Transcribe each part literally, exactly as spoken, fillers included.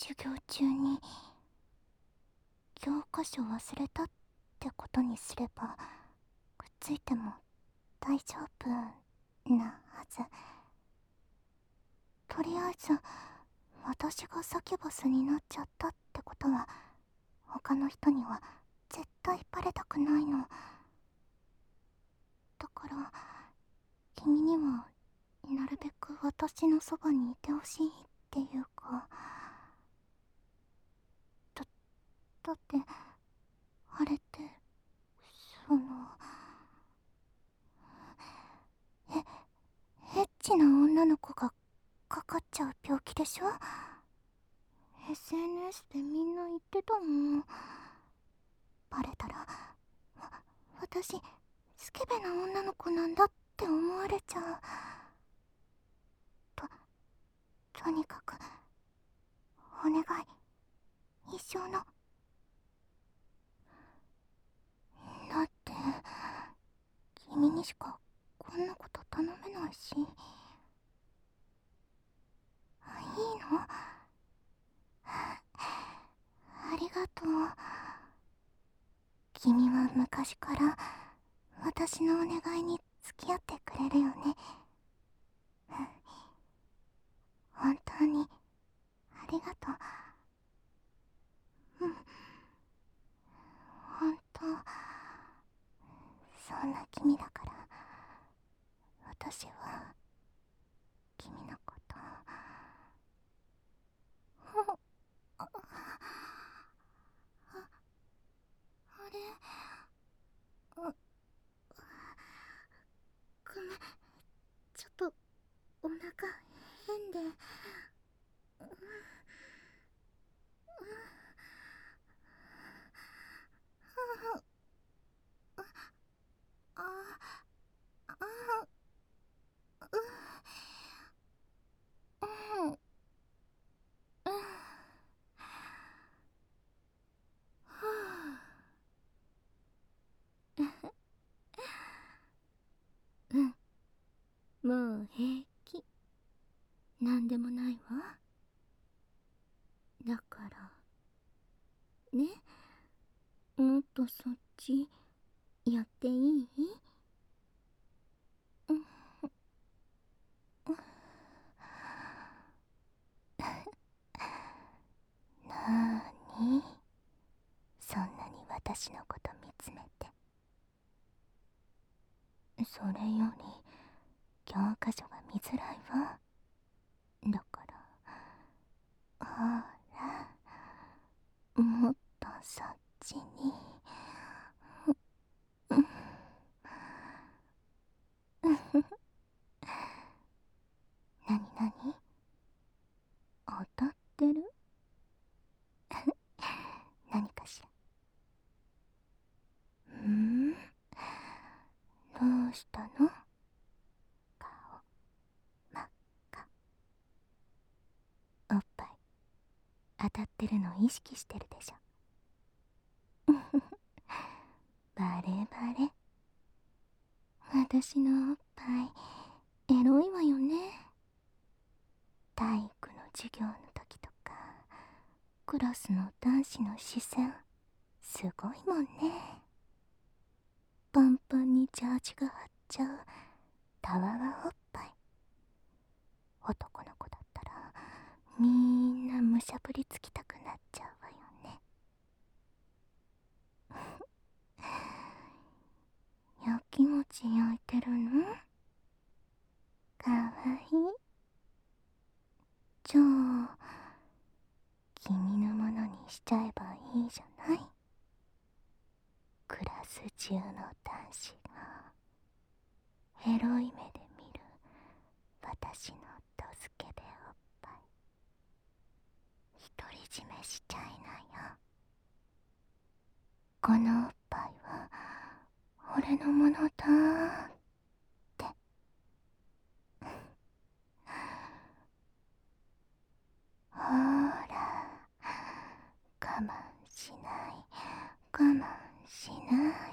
授業中に教科書忘れたってことにすればくっついても大丈夫なはず。とりあえず私がサキュバスになっちゃったってことは他の人には絶対バレたくないの。だから君にはなるべく私のそばにいてほしいっていうか。だ、だってあれってそのえエッチな女の子がかかっちゃう病気でしょ。 エスエヌエス でみんな言ってたもん。バレたらわ私スケベな女の子なんだって思われちゃう。ととにかくお願い、一生の。だって君にしかこんなこと頼めないし。いいの？ありがとう。君は昔から私のお願いに付き合ってくれるよね。本当にありがとう。うん、本当そんな君だから私は君のことあああれあごめん、ちょっとお腹変で。うんうんあああうんうんうんうん、もう平気、なんでもないわ。だからね、もっとそっちやっていい？うん、なーに、そんなに私のこと見つめて。それより教科書が見づらいわ。だからほら、もっとそっちに。うんなになに、当たってる？何かしら。んー、どうしたの？顔真っ赤。おっぱい当たってるの意識してるでしょ。バレバレ。私のおっぱいエロいわよね。体育の授業の時とかクラスの男子の視線すごいもんね。パンパンにジャージが張っちゃうたわわおっぱい。男の子だったらみんなむしゃぶりつきたくなっちゃうわよね。やきもち焼いてるの？かわいい。じゃあ君のものにしちゃえばいいじゃない。クラス中の男子がエロい目で見る私のドスケベおっぱい独り占めしちゃいなよ。このおっぱいは俺のものだーって。ほーら、我慢しない、我慢しない。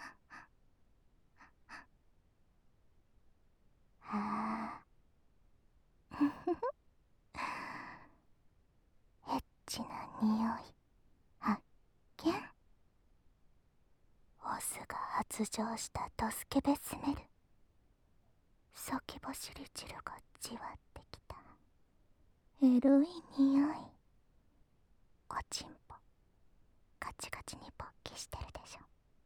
ああ、 発情したドスケベスメル。先走り汁がじわってきた。エロい匂い。おちんぽカチカチに勃起してるでしょ。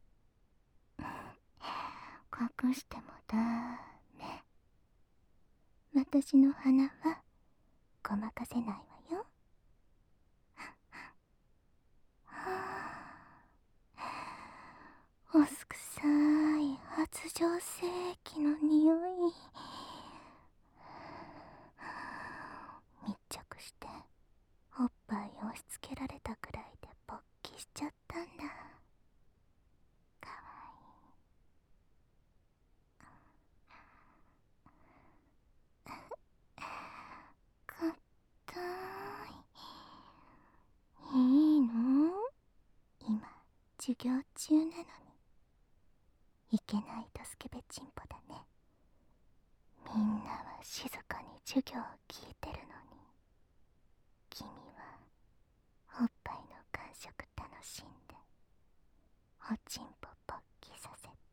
隠してもダメ。私の鼻はごまかせないわよ。おすくさい発情性液の匂い。密着しておっぱい押し付けられたくらいで勃起しちゃったんだ。かわいい。かったーい。いいの？今授業中なのに。いけないドスケベチンポだね。みんなは静かに授業を聞いてるのに、君はおっぱいの感触楽しんでおちんぽ勃起させて、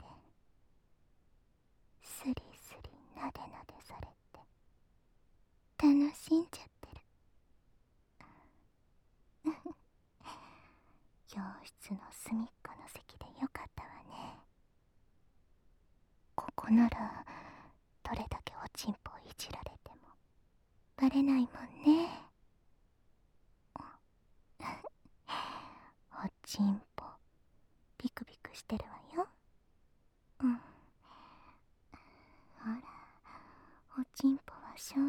スリスリなでなでされて楽しんじゃってる。教室の隅っこの席でよかったわね。ここならどれだけおちんぽをいじられてもバレないもんね。おちんぽビクビクしてるわよ。うん。ほら、おちんぽは正直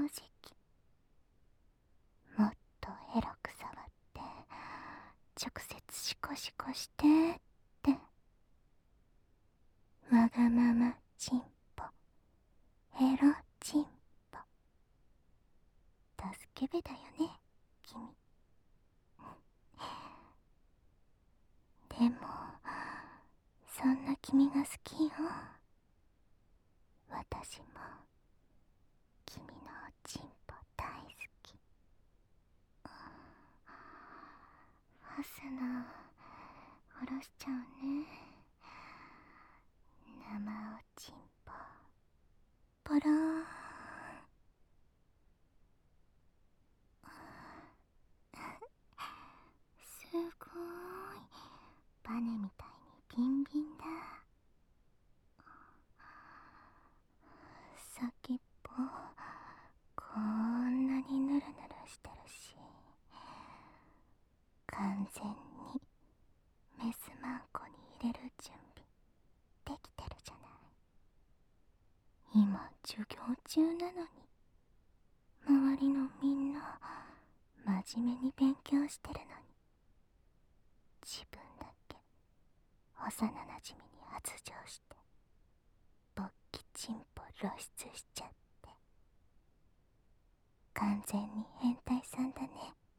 もっとエロく触って直接シコシコしてってわがままちんぽエロちんぽドスケベだよね君。でもそんな君が好きよ。私も君のおちんぽ大好き。ファスナー下ろしちゃうね。生おちんぽポローン。すごーい、バネみたいにビンビンだ。先っぽこんなにヌルヌルしてるし、完全にメスマンコに入れる準備できてるじゃない。今授業中なのに周りのみんな真面目に勉強してるのに、自分だけ幼なじみに発情して勃起チンポ露出しちゃって、完全に変態さんだね。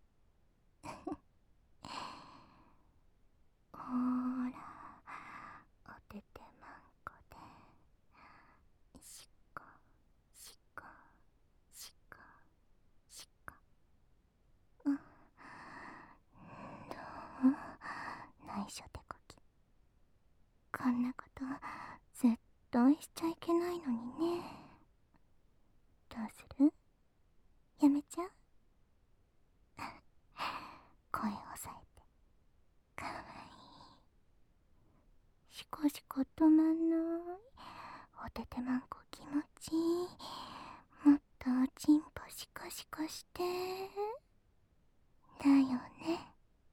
ほーら、おててまんこでしっこしっこしっこしっこ。うん、どう？内緒手こき。こんなこと絶対しちゃいけないのにね。どうする？やめちゃう？声を抑えて。かわいい。シコシコ止まんない。おててまんこ気持ちいい。もっとおちんぽシコシコして。だよね。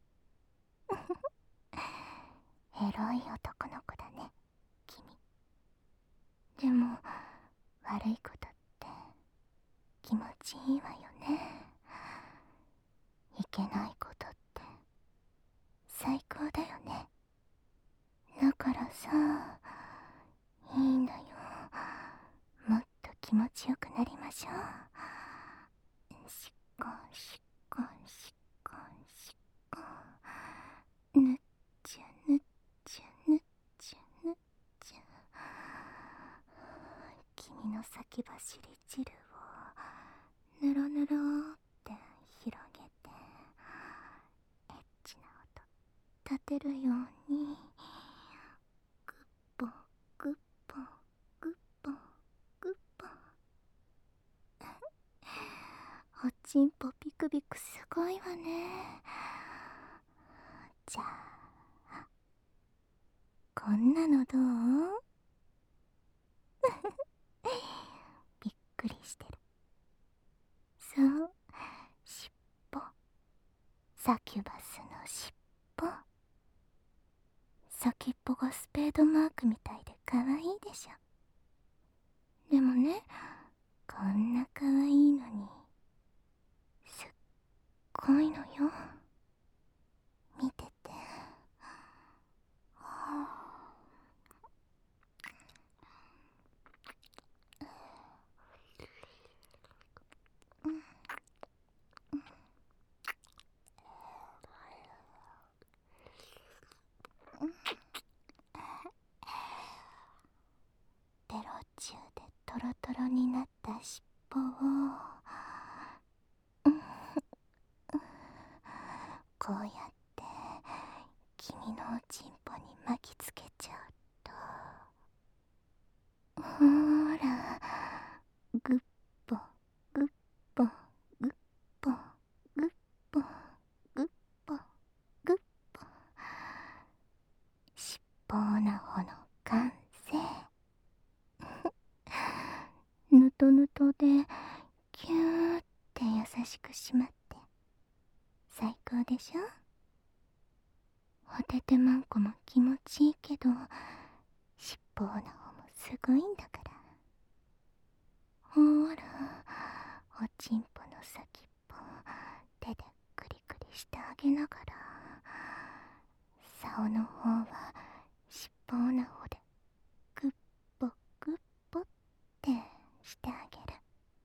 エロい男の子だね君。でも悪いことって気持ちいいわよね。いけないことって最高だよね。だからさ、いいんだよ。もっと気持ちよくなりましょう。しっこんしっこんしっこんしっこん。ぬっちゃぬっちゃぬっちゃぬっちゃ。君の先走り汁をぬろぬろって広げて、エッチな音立てるようにグッポおちんぽビクビクすごいわね。じゃあこんなのどう？びっくりしてる。そう、しっぽ。サキュバスのしっぽ。先っぽがスペードマークみたいでかわいいでしょ。でもね、こんなかわいいのにすっごいのよ。見てて。ベロチューでトロトロになった尻尾をこうやって君のおちんぽに巻きつけちゃうと、ほーら、グッポグッポグッポグッポグッポグッポ、尻尾なほの完成。ぬとぬとでキューって優しくしまって最高でしょ。おててまんこも気持ちいいけど、尻尾の方もすごいんだから。ほーら、おちんぽの先っぽ手でクリクリしてあげながら、竿の方は尻尾の方でグッポグッポってしてあげる。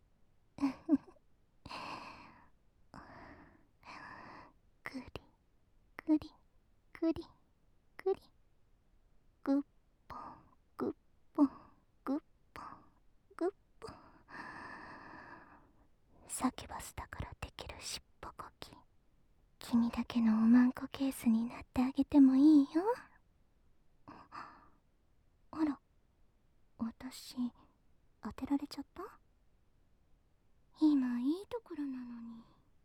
クリクリクリクリ、グッポングッポングッポングッポン。サキュバスだからできるしっぽこき、君だけのおまんこケースになってあげてもいいよ。あら、私当てられちゃった？今いいところなのに。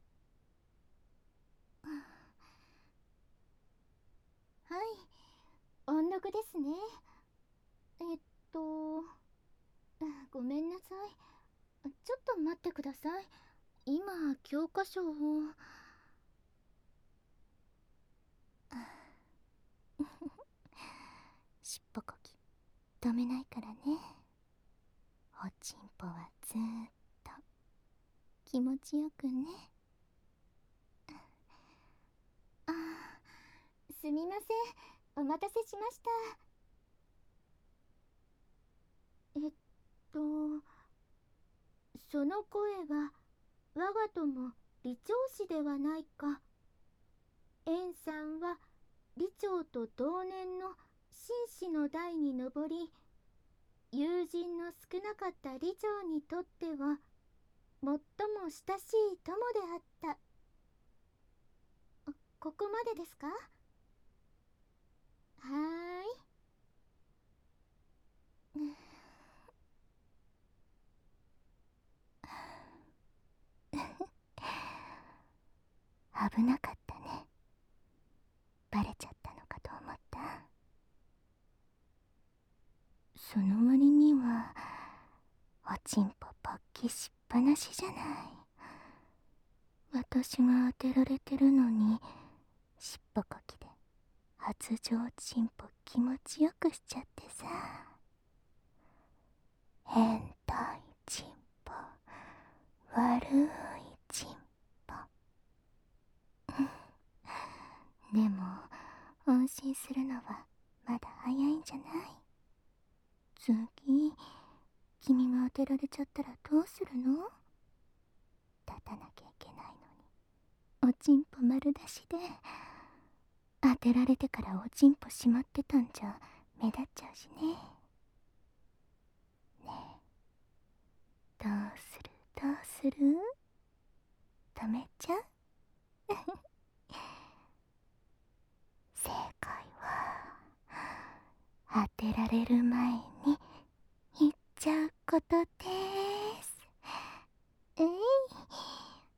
はい、音読ですね。えっとごめんなさい、ちょっと待ってください。今教科書をしっぽこき止めないからね。おちんぽはずーっと気持ちよくね。あー、すみません、お待たせしました。えっとその声は我が友李長氏ではないか。円さんは李長と同年の紳士の代に上り、友人の少なかった李長にとっては最も親しい友であった。ここまでですか？はーい。危なかったね。バレちゃったのかと思った。その割にはおちんぽ勃起しっぱなしじゃない。私が当てられてるのにしっぽこきで発情ちんぽ気持ちよくしちゃってさ。変態ちんぽ、悪いちんぽ。でも安心するのはまだ早いんじゃない？次君が当てられちゃったらどうするの？立たなきゃいけないのにおちんぽ丸出しで、当てられてからおちんぽしまってたんじゃ目立っちゃうしね。ねえ、どうするどうする？止めちゃう？正解は当てられる前に言っちゃうことです。えい、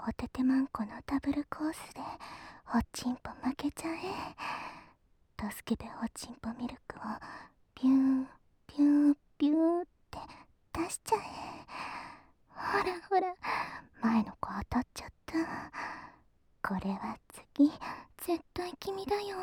ホテテマンコのダブルコースでホッチンポ負けちゃえ。助けべホッチンポミルクをピューピューピューって出しちゃえ。ほらほら、前の子当たっちゃった。これは次絶対君だよ。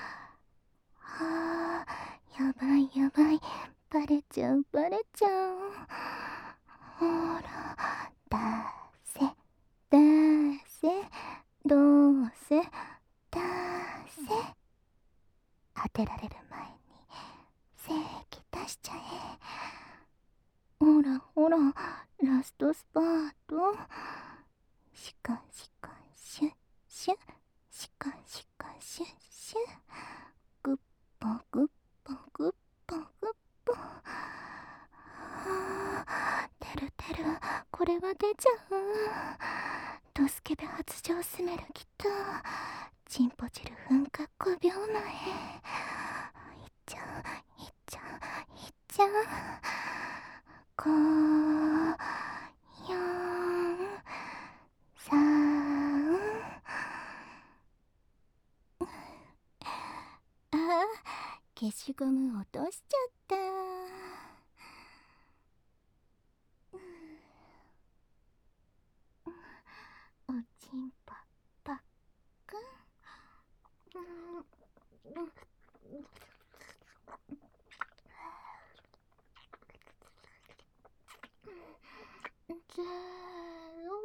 はあ、やばいやばい、バレちゃうバレちゃう。ほら、出せ出せ、どうせ出せ。当てられる前に正規出しちゃえ。ほらほら、ラストスパート。シカシカシュッシュッ、シカシカシュッシュッ、グッポグッポグッポグッポ。はあ、出る出る、これは出ちゃう。ドスケベ発情スメルきっとチンポ汁噴火ごびょうまえ。いっちゃういっちゃういっちゃう。ご、よん、さん。ああ、消しゴム落としちゃった。おちんぽぱっくん。ゼロ。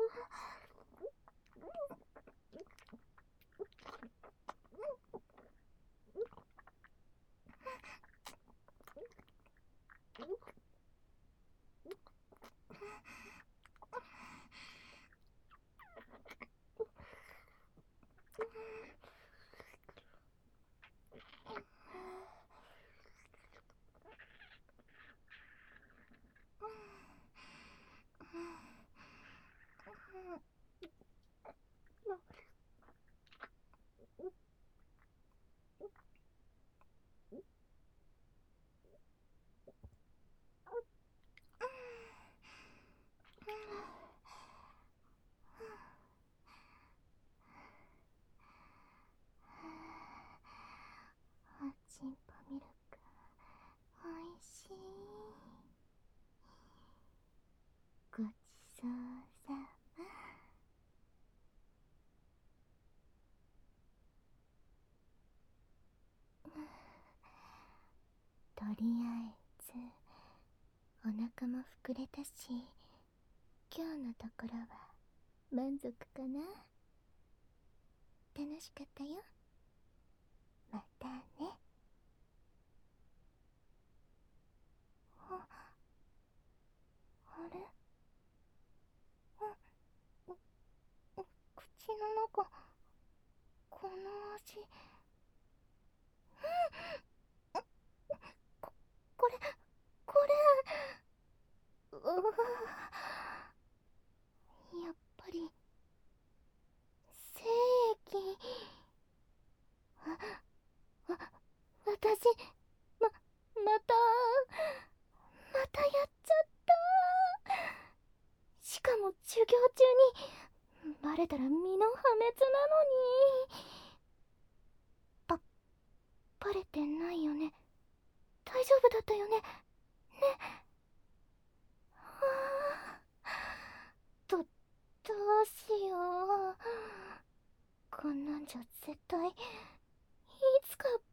おちんぽミルクおいしい。ごちそうさま。とりあえずお腹も膨れたし、今日のところは満足かな。楽しかったよ。またね。あ、あれ、う、う、う、口の中、この味。こ、これ、これ、うわ、やっぱり精液。わ、私、ま、また、またやっちゃった。しかも授業中に。バレたら身の破滅なのに。ば、バレてないよね。大丈夫だったよね。ね。はあ、ど、どうしよう。こんなんじゃ絶対いつか